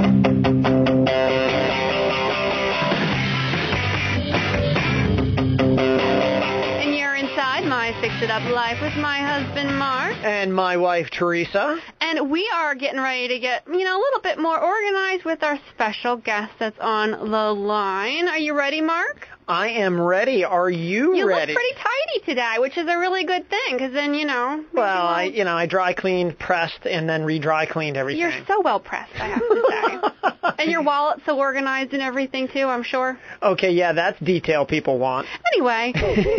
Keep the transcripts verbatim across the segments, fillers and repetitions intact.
Fix It Up Life with my husband, Mark. And my wife, Teresa. And we are getting ready to get, you know, a little bit more organized with our special guest that's on the line. Are you ready, Mark? I am ready. Are you, you ready? You look pretty tidy today, which is a really good thing, because then, you know... Well, I, you know, I dry cleaned, pressed, and then re-dry cleaned everything. You're so well pressed, I have to say. And your wallet's so organized and everything, too, I'm sure. Okay, yeah, that's detail people want. Anyway,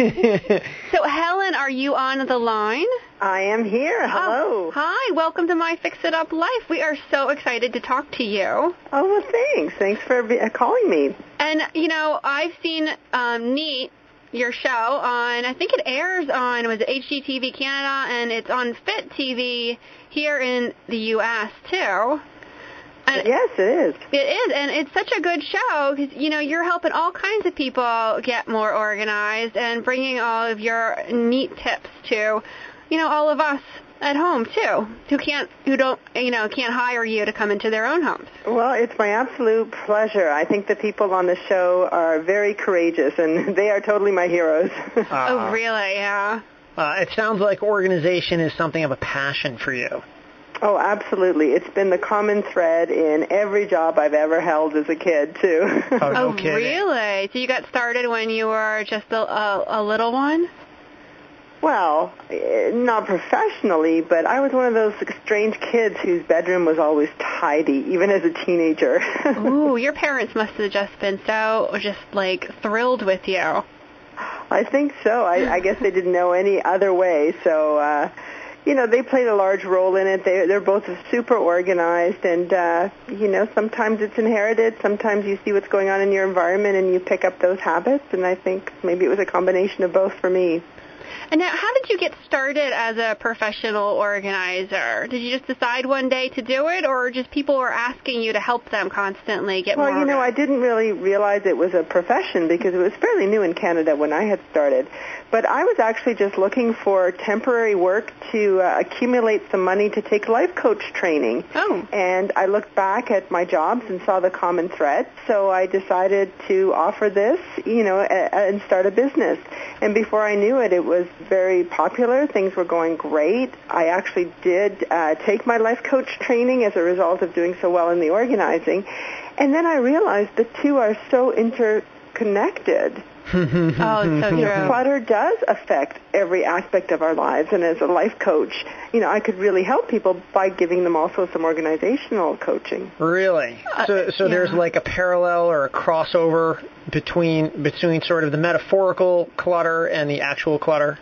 so Helen, are you on the line? I am here. Hello. Oh, hi. Welcome to My Fix It Up Life. We are so excited to talk to you. Oh, well, thanks. Thanks for be- uh, calling me. And, you know, I've seen um, Neat, your show, on, I think it airs on, was it H G T V Canada, and it's on Fit T V here in the U S, too. And yes, it is. It is, and it's such a good show because, you know, you're helping all kinds of people get more organized and bringing all of your neat tips to, you know, all of us at home, too, who can't, who don't, you know, can't hire you to come into their own homes. Well, it's my absolute pleasure. I think the people on the show are very courageous, and they are totally my heroes. uh, oh, really? Yeah. Uh, it sounds like organization is something of a passion for you. Oh, absolutely. It's been the common thread in every job I've ever held as a kid, too. oh, no oh kidding. Really? So you got started when you were just a, a, a little one? Well, not professionally, but I was one of those strange kids whose bedroom was always tidy, even as a teenager. Ooh, your parents must have just been so, just like, thrilled with you. I think so. I, I guess they didn't know any other way, so... uh You know, they played a large role in it. They, they're both super organized, and, uh, you know, sometimes it's inherited. Sometimes you see what's going on in your environment, and you pick up those habits, and I think maybe it was a combination of both for me. And now, how did you get started as a professional organizer? Did you just decide one day to do it, or just people were asking you to help them constantly get well, more Well, you know, I didn't really realize it was a profession because it was fairly new in Canada when I had started. But I was actually just looking for temporary work to uh, accumulate some money to take life coach training. Oh. And I looked back at my jobs and saw the common thread, so I decided to offer this, you know, a- and start a business. And before I knew it, it was very popular. Things were going great. I actually did uh, take my life coach training as a result of doing so well in the organizing. And then I realized the two are so interconnected. oh, it's so you know, true. Clutter does affect every aspect of our lives, and as a life coach, you know, I could really help people by giving them also some organizational coaching. Really? So, so yeah. there's like a parallel or a crossover between between sort of the metaphorical clutter and the actual clutter?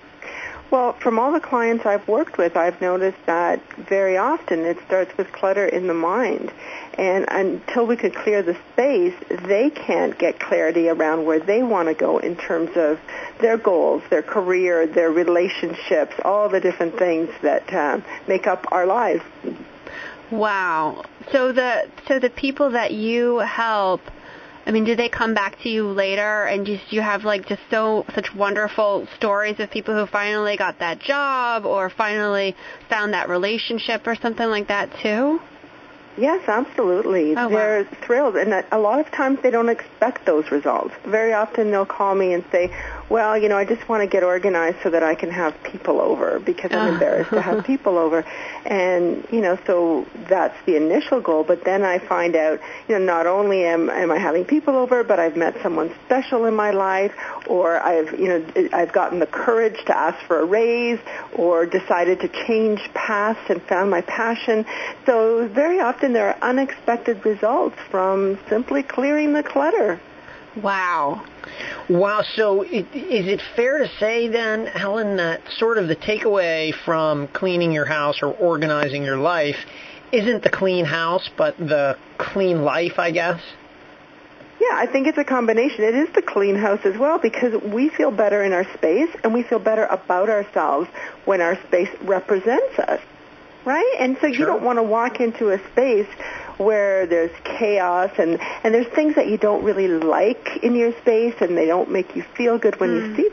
Well, from all the clients I've worked with, I've noticed that very often it starts with clutter in the mind. And until we could clear the space, they can't get clarity around where they want to go in terms of their goals, their career, their relationships, all the different things that uh, make up our lives. Wow. So the so the people that you help, I mean, do they come back to you later and just you have like just so such wonderful stories of people who finally got that job or finally found that relationship or something like that too? Yes, absolutely. Oh, They're wow. thrilled, and a lot of times they don't expect those results. Very often they'll call me and say, well, you know, I just want to get organized so that I can have people over because I'm embarrassed to have people over. And, you know, so that's the initial goal, but then I find out, you know, not only am, am I having people over, but I've met someone special in my life, or I've, you know, I've gotten the courage to ask for a raise, or decided to change paths and found my passion. So very often there are unexpected results from simply clearing the clutter. Wow. Wow. So it, is it fair to say then, Helen, that sort of the takeaway from cleaning your house or organizing your life isn't the clean house, but the clean life, I guess? Yeah, I think it's a combination. It is the clean house as well because we feel better in our space and we feel better about ourselves when our space represents us. Right? And so you Sure. don't want to walk into a space where there's chaos and, and there's things that you don't really like in your space and they don't make you feel good when Mm. you see them.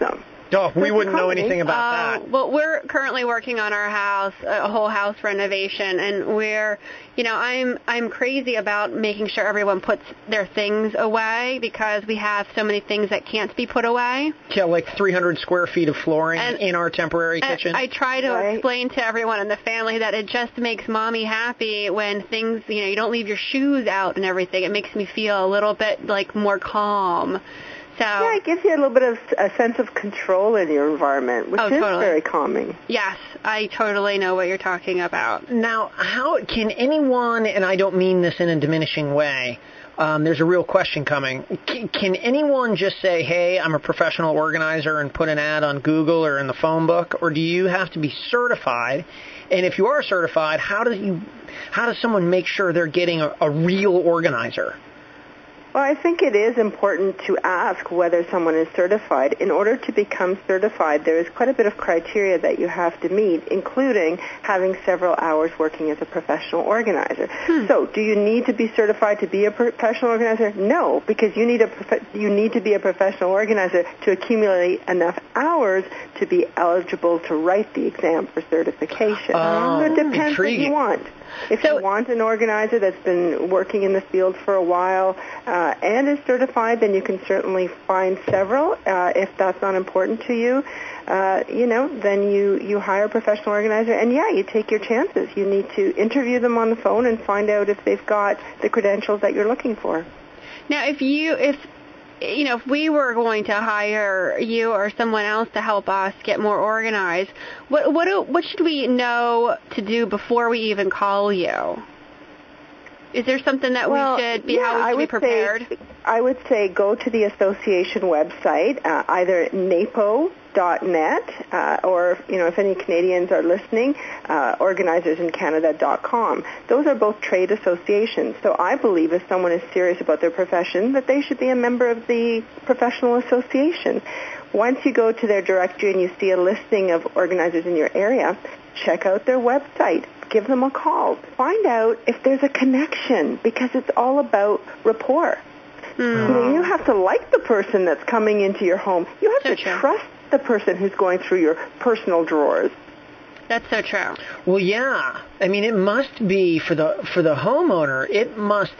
Oh, we It's a wouldn't know company. anything about Uh, that. well, we're currently working on our house, a whole house renovation, and we're, you know, I'm I'm crazy about making sure everyone puts their things away because we have so many things that can't be put away. Yeah, like three hundred square feet of flooring And- in our temporary And kitchen. I try to Right. explain to everyone in the family that it just makes mommy happy when things, you know, you don't leave your shoes out and everything. It makes me feel a little bit like more calm. So Yeah, it gives you a little bit of a sense of control in your environment, which Oh, is totally. very calming. yes, I totally know what you're talking about. Now, how can anyone, and I don't mean this in a diminishing way, um, there's a real question coming. C- can anyone just say, hey, I'm a professional organizer and put an ad on Google or in the phone book, or do you have to be certified? And if you are certified, how do you, how does someone make sure they're getting a, a real organizer? Well, I think it is important to ask whether someone is certified. In order to become certified, there is quite a bit of criteria that you have to meet, including having several hours working as a professional organizer. Hmm. So, do you need to be certified to be a professional organizer? No, because you need a prof- you need to be a professional organizer to accumulate enough hours to be eligible to write the exam for certification. Oh, so it depends intriguing. what you want. If So- you want an organizer that's been working in the field for a while uh, and is certified, then you can certainly find several. Uh, if that's not important to you, uh, you know, then you, you hire a professional organizer. And, yeah, you take your chances. You need to interview them on the phone and find out if they've got the credentials that you're looking for. Now, if you, if, you know, if we were going to hire you or someone else to help us get more organized, what what do, what should we know to do before we even call you? Is there something that Well, we should be, yeah, how we I should be would prepared? Say, I would say go to the association website, uh, either napo dot net, uh, or, you know, if any Canadians are listening, uh, organizers in canada dot com. Those are both trade associations. So I believe if someone is serious about their profession, that they should be a member of the professional association. Once you go to their directory and you see a listing of organizers in your area, check out their website. Give them a call. Find out if there's a connection, because it's all about rapport. Hmm. You know, you have to like the person that's coming into your home. You have So to true. trust the person who's going through your personal drawers. That's so true. Well, yeah. I mean, it must be for the for the homeowner. It must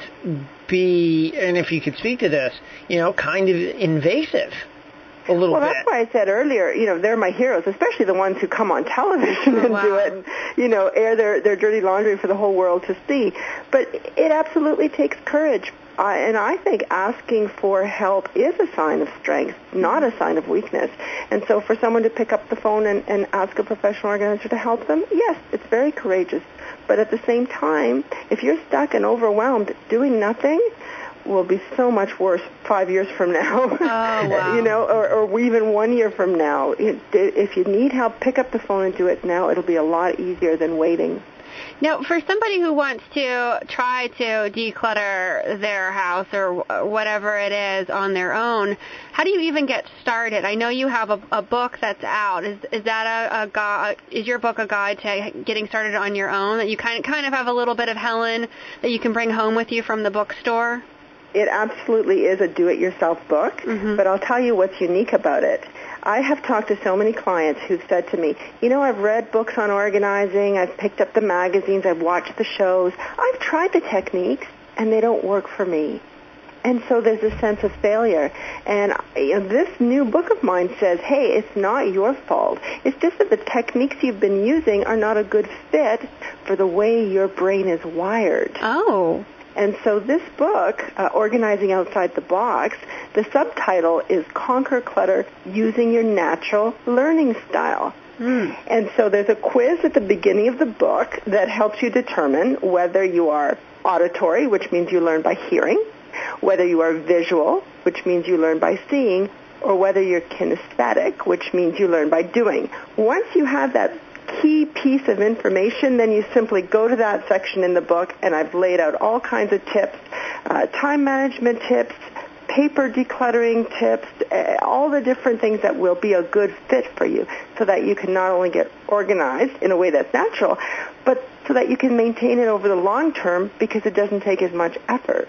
be, and if you could speak to this, you know, kind of invasive a little Well, bit. that's why I said earlier, you know, they're my heroes, especially the ones who come on television Oh, and wow. do it and, you know, air their, their dirty laundry for the whole world to see. But it absolutely takes courage. Uh, and I think asking for help is a sign of strength, not a sign of weakness. And so for someone to pick up the phone and, and ask a professional organizer to help them, yes, it's very courageous. But at the same time, if you're stuck and overwhelmed, doing nothing will be so much worse five years from now. Oh, wow. You know, or, or even one year from now. It- If you need help, pick up the phone and do it now. It'll be a lot easier than waiting. Now, for somebody who wants to try to declutter their house or whatever it is on their own, how do you even get started? I know you have a, a book that's out. Is is that a, a guide? Is your book a guide to getting started on your own? That you kind of, kind of have a little bit of Helen that you can bring home with you from the bookstore? It absolutely is a do-it-yourself book, Mhm. but I'll tell you what's unique about it. I have talked to so many clients who've said to me, you know, I've read books on organizing, I've picked up the magazines, I've watched the shows, I've tried the techniques, and they don't work for me. And so there's a sense of failure. And you know, this new book of mine says, hey, it's not your fault. It's just that the techniques you've been using are not a good fit for the way your brain is wired. Oh. And so this book, uh, Organizing Outside the Box, the subtitle is Conquer Clutter Using Your Natural Learning Style. Mm. And so there's a quiz at the beginning of the book that helps you determine whether you are auditory, which means you learn by hearing, whether you are visual, which means you learn by seeing, or whether you're kinesthetic, which means you learn by doing. Once you have that key piece of information, then you simply go to that section in the book, and I've laid out all kinds of tips, uh, time management tips, paper decluttering tips, uh, all the different things that will be a good fit for you so that you can not only get organized in a way that's natural, but so that you can maintain it over the long term because it doesn't take as much effort.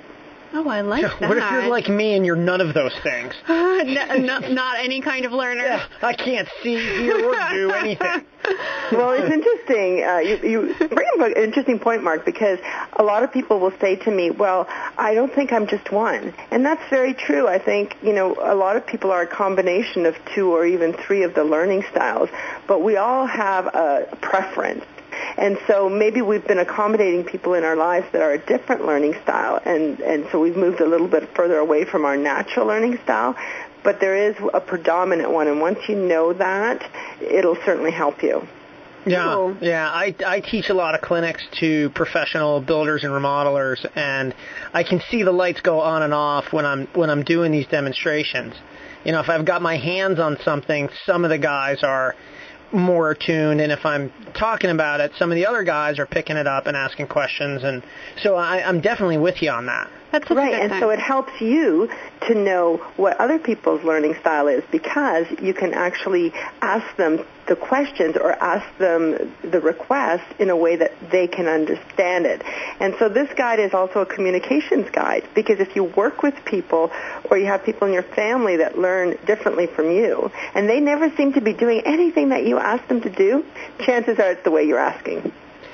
Oh, I like that. What if you're like me and you're none of those things? no, no, not any kind of learner. Yeah, I can't see, hear, or do anything. Well, it's interesting. Uh, you, you bring up an interesting point, Mark, because a lot of people will say to me, well, I don't think I'm just one. And that's very true. I think, you know, a lot of people are a combination of two or even three of the learning styles, but we all have a preference. And so maybe we've been accommodating people in our lives that are a different learning style, and, and so we've moved a little bit further away from our natural learning style. But there is a predominant one, and once you know that, it'll certainly help you. Yeah, Cool. yeah. I, I teach a lot of clinics to professional builders and remodelers, and I can see the lights go on and off when I'm when I'm doing these demonstrations. You know, if I've got my hands on something, some of the guys are more attuned, and if I'm talking about it, some of the other guys are picking it up and asking questions, and so I, I'm definitely with you on that. That's such a Right, good and thing. so it helps you to know what other people's learning style is, because you can actually ask them the questions or ask them the request in a way that they can understand it. And so this guide is also a communications guide, because if you work with people or you have people in your family that learn differently from you, and they never seem to be doing anything that you ask them to do, chances are it's the way you're asking.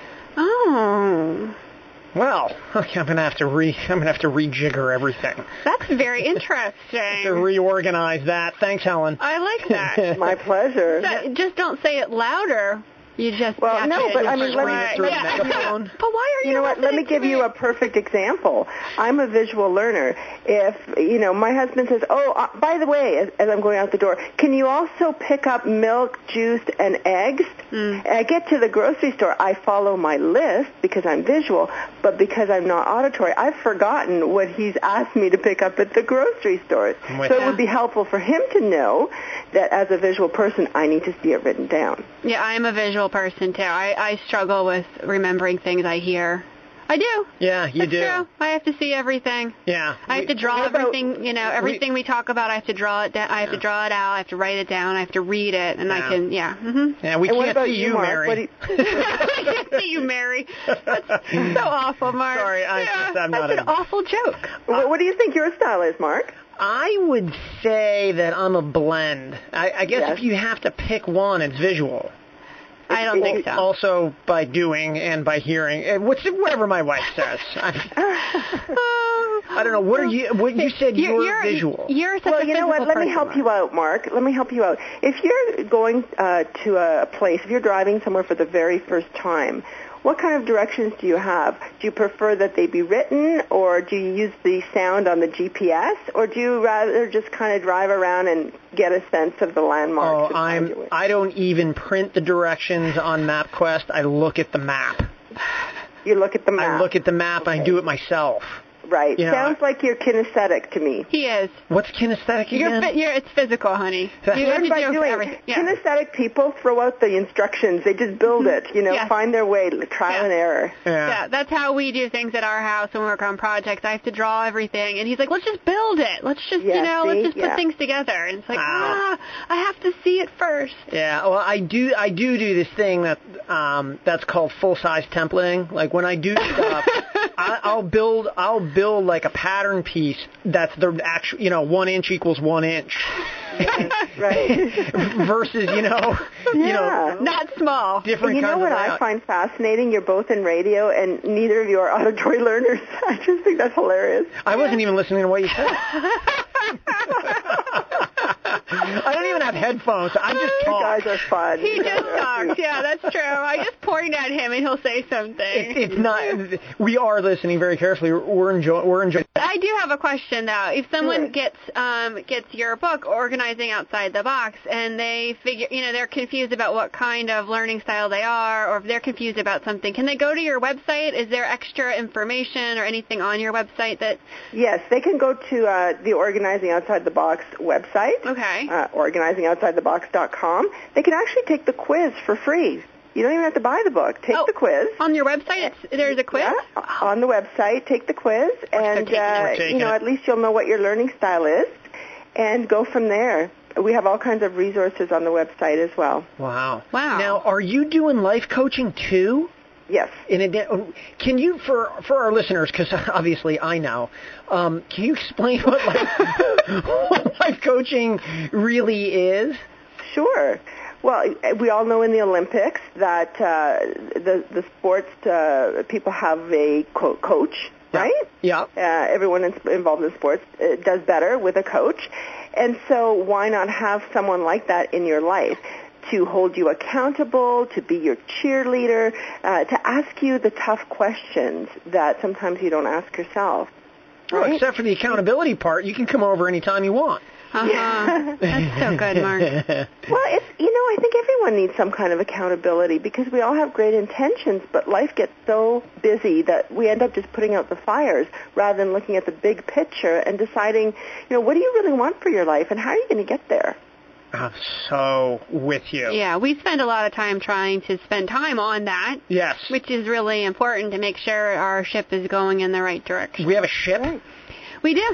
Oh, Well, okay, I'm gonna have to re I'm gonna have to rejigger everything. that's very To interesting. reorganize that. Thanks, Helen. I like that. My pleasure. So, just don't say it louder. You just Well, have no, to but I mean, let me- right. through a yeah. megaphone. But why are you? You know what? Let me listening give to you me? a perfect example. I'm a visual learner. If, you know, my husband says, oh, uh, by the way, as, as I'm going out the door, can you also pick up milk, juice, and eggs? Mm. And I get to the grocery store. I follow my list because I'm visual, but because I'm not auditory, I've forgotten what he's asked me to pick up at the grocery store. I'm with So you. it would be helpful for him to know that as a visual person, I need to see it written down. Yeah, I'm a visual person too. I, I struggle with remembering things I hear. I do. Yeah, you That's do. true. I have to see everything. Yeah. I have to draw what about- everything. You know, everything we, talk about. I have to draw it down. I have to Yeah. draw it out. I have to write it down. I have to read it, and Yeah. I can. Yeah. hmm Yeah, we And what can't about see you, you, Mark? Mary. What do you- I can't see you, Mary. That's so awful, Mark. Sorry, I- yeah, I'm not That's an a- awful joke. What, what do you think your style is, Mark? I would say that I'm a blend. I, I guess Yes. if you have to pick one, it's visual. I don't think so. Also by doing and by hearing. Eh, What's whatever my wife says. I, I don't know. What are you? What you said you were visual. You're such Well, a you know what? physical Let me person, help Mark. you out, Mark. Let me help you out. If you're going uh, to a place, if you're driving somewhere for the very first time, what kind of directions do you have? Do you prefer that they be written, or do you use the sound on the G P S, or do you rather just kind of drive around and get a sense of the landmarks? Oh, and find I'm. your way? I don't even print the directions on MapQuest. I look at the map. You look at the map. I look at the map. and I do it myself. Right. you know, Sounds like you're kinesthetic to me. He is. What's kinesthetic You're, again? fi- you're, it's physical, honey. That's- You have Learn to by do doing. everything. Yeah. Kinesthetic people throw out the instructions. They just build it. You know, Yeah. find their way, trial Yeah. and error. yeah. Yeah, that's how we do things at our house when we work on projects. I have to draw everything, and he's like, "Let's just build it. Let's just, Yeah, you know, see? let's just put Yeah. things together." And it's like, Ah. ah, I have to see it first. Yeah, well, I do. I do do this thing that um, that's called full size templating. Like when I do stuff, I, I'll build. I'll build like a pattern piece that's the actual. You know, one inch equals one inch. Right. Versus, you know, you Yeah. know, Not small. different You know kinds what of I layout. find fascinating? You're both in radio, and neither of you are auditory learners. I just think that's hilarious. I wasn't even listening to what you said. I don't even have headphones. I just You talk. guys are fun. He You guys just are talks. cute. Yeah, that's true. I just point at him, and he'll say something. It, it's not. We are listening very carefully. We're enjoying. We're enjoying. I do have a question though. If someone Sure. gets um, gets your book, Organizing Outside the Box, and they figure, you know, they're confused about what kind of learning style they are, or if they're confused about something, can they go to your website? Is there extra information or anything on your website that? Yes, they can go to uh, the Organizing Outside the Box website, Okay. uh, organizing outside the box dot com. They can actually take the quiz for free. You don't even have to buy the book. Take Oh, the quiz. On your website, it's, there's a quiz. Yeah, on the website, take the quiz, and taking it. uh, We're taking you know, it. at least you'll know what your learning style is, and go from there. We have all kinds of resources on the website as well. Wow. Wow. Now, are you doing life coaching too? Yes. In a, can you, for for our listeners, because obviously I know, um, can you explain what life, what life coaching really is? Sure. Well, we all know in the Olympics that uh, the the sports uh, people have a quote coach, right? Yeah. Uh, everyone involved in sports uh, does better with a coach, and so why not have someone like that in your life to hold you accountable, to be your cheerleader, uh, to ask you the tough questions that sometimes you don't ask yourself. Right? Well, except for the accountability part, you can come over anytime you want. Uh-huh. Yeah. That's so good, Mark. Well, it's, you know, I think everyone needs some kind of accountability because we all have great intentions, but life gets so busy that we end up just putting out the fires rather than looking at the big picture and deciding, you know, what do you really want for your life and how are you going to get there? I'm so with you. Yeah, we spend a lot of time trying to spend time on that. Yes. Which is really important to make sure our ship is going in the right direction. We have a ship? Right. We do.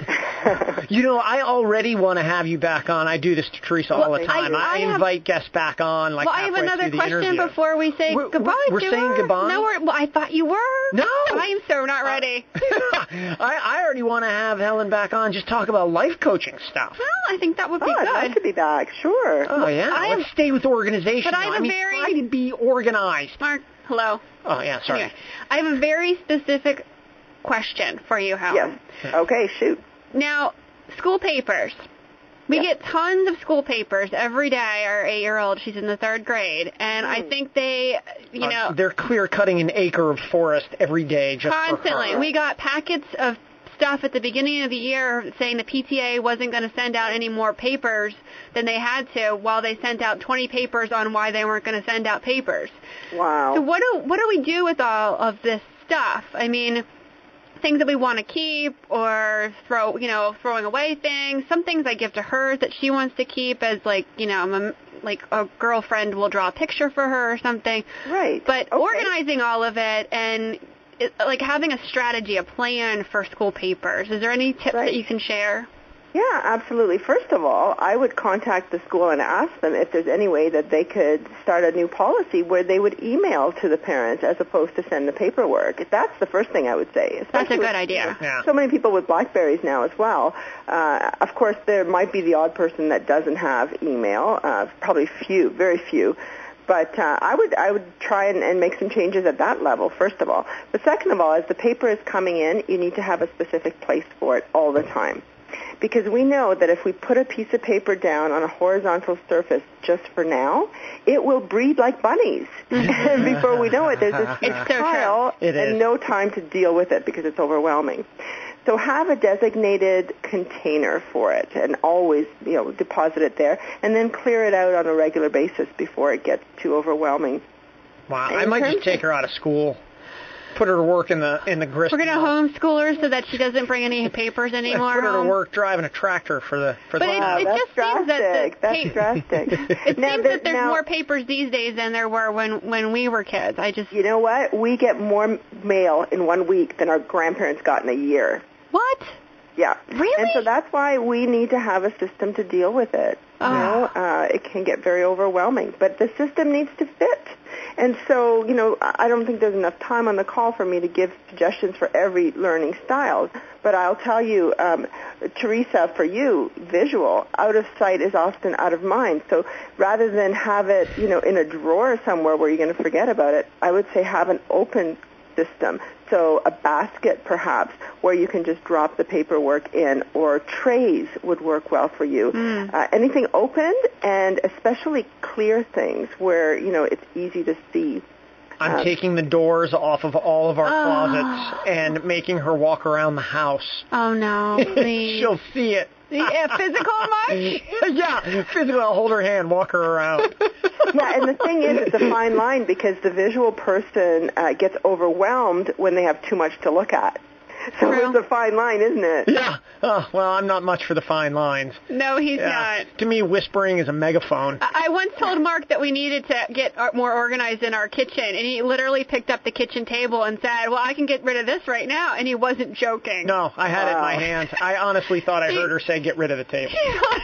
You know, I already want to have you back on. I do this to Teresa all Well, the time. I- I, I have- invite guests back on, like Well, I have halfway another through the question interview. before we say We're- goodbye we're to saying her. goodbye? No, we're, well, I thought you were. No. I'm so not ready. I, I already want to have Helen back on, just talk about life coaching stuff. Well, I think that would be Oh, I'd love good. to be back, sure. Oh, yeah. I Let's have- stay with organization. but I now. have a mean, very- try to be organized. Mark, hello. Oh, yeah, sorry. Anyway, I have a very specific question for you, Helen. Yes. Okay, shoot. Now, school papers. We Yes. get tons of school papers every day. Our eight-year-old, she's in the third grade, and I Hmm. think they, you Uh, know, they're clear-cutting an acre of forest every day just constantly. for her. We got packets of stuff at the beginning of the year saying the P T A wasn't going to send out any more papers than they had to, while they sent out twenty papers on why they weren't going to send out papers. Wow. So what do what do we do with all of this stuff? I mean, things that we want to keep or throw, you know, throwing away things. Some things I give to her that she wants to keep as like, you know, mem- like a girlfriend will draw a picture for her or something. Right. But Okay. organizing all of it and it, like having a strategy, a plan for school papers. Is there any tips Right. that you can share? Yeah, absolutely. First of all, I would contact the school and ask them if there's any way that they could start a new policy where they would email to the parents as opposed to send the paperwork. That's the first thing I would say. That's a especially good with, idea. you know, Yeah. So many people with BlackBerries now as well. Uh, of course, there might be the odd person that doesn't have email. Uh, probably few, very few. But uh, I would I would try and, and make some changes at that level, first of all. But second of all, as the paper is coming in, you need to have a specific place for it all the time. Because we know that if we put a piece of paper down on a horizontal surface just for now, it will breed like bunnies. And before we know it, there's this huge It's so true. pile It and is. no time to deal with it because it's overwhelming. So have a designated container for it and always, you know, deposit it there and then clear it out on a regular basis before it gets too overwhelming. Wow, In I might terms just take her out of school, put her to work in the in the grist. We're going to mill. homeschool her so that she doesn't bring any papers And anymore put her to home. work driving a tractor for the for But the it- Wow, it that's just seems that the drastic. That's pa- drastic. It Now seems that- that there's now- more papers these days than there were when, when we were kids. I just... You know what? We get more mail in one week than our grandparents got in a year. What? Yeah. Really? And so that's why we need to have a system to deal with it. You Oh. know, uh, it can get very overwhelming, but the system needs to fit. And so, you know, I I don't think there's enough time on the call for me to give suggestions for every learning style. But I'll tell you, um, Teresa, for you, visual, out of sight is often out of mind. So rather than have it, you know, in a drawer somewhere where you're going to forget about it, I would say have an open system. So a basket, perhaps, where you can just drop the paperwork in, or trays would work well for you. Mm. Uh, anything opened, and especially clear things where, you know, it's easy to see. I'm Uh, taking the doors off of all of our Oh. cloosets and making her walk around the house. Oh, no, please. She'll see it. Yeah, physical much? Yeah, physically, I'll hold her hand, walk her around. Yeah, and the thing is, it's a fine line because the visual person uh, gets overwhelmed when they have too much to look at. So True. it's a fine line, isn't it? Yeah. Oh, well, I'm not much for the fine lines. No, he's Yeah. not. To me, whispering is a megaphone. I I once told Mark that we needed to get our- more organized in our kitchen, and he literally picked up the kitchen table and said, well, I can get rid of this right now, and he wasn't joking. No, I had it in my Wow. hand. I honestly thought I heard her say, get rid of the table.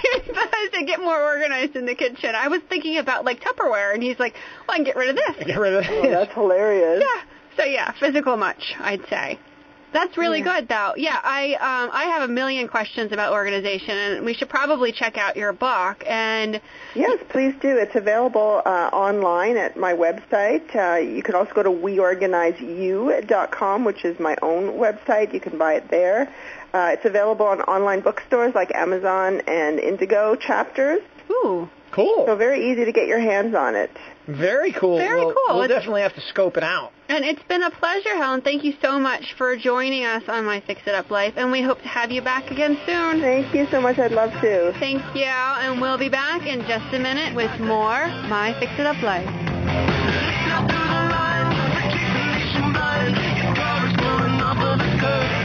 I said, get more organized in the kitchen. I was thinking about, like, Tupperware, and he's like, well, I can get rid of this. Get rid of Oh, it. that's hilarious. Yeah. So yeah, physical much, I'd say. That's really Yeah. good, though. Yeah, I um, I have a million questions about organization, and we should probably check out your book. And Yes, please do. It's available uh, online at my website. Uh, you can also go to we organize you dot com, which is my own website. You can buy it there. Uh, it's available on online bookstores like Amazon and Indigo chapters. ooh, Cool. So very easy to get your hands on it. Very cool. Very We'll- cool. We'll It's- definitely have to scope it out. and it's been a pleasure, Helen. Thank you so much for joining us on My Fix It Up Life, and we hope to have you back again soon. Thank you so much. I'd love to. Thank you, and we'll be back in just a minute with more My Fix It Up Life. Keep the nation blind. Your car is pulling off of the curb.